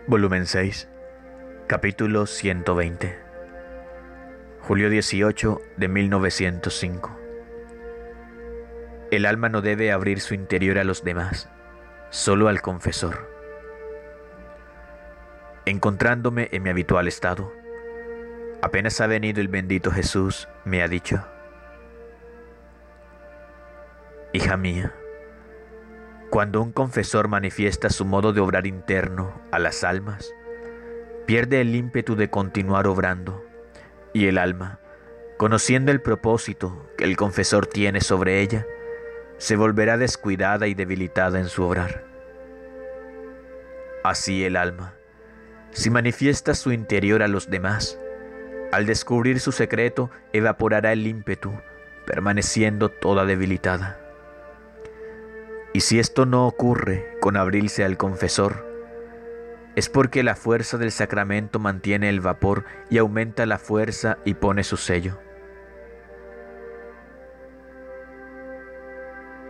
Volumen 6, capítulo 120. Julio 18 de 1905. El alma no debe abrir su interior a los demás, solo al confesor. Encontrándome en mi habitual estado, apenas ha venido el bendito Jesús, me ha dicho: hija mía, cuando un confesor manifiesta su modo de obrar interno a las almas, pierde el ímpetu de continuar obrando, y el alma, conociendo el propósito que el confesor tiene sobre ella, se volverá descuidada y debilitada en su obrar. Así el alma, si manifiesta su interior a los demás, al descubrir su secreto evaporará el ímpetu, permaneciendo toda debilitada. Y si esto no ocurre con abrirse al confesor, es porque la fuerza del sacramento mantiene el vapor y aumenta la fuerza y pone su sello.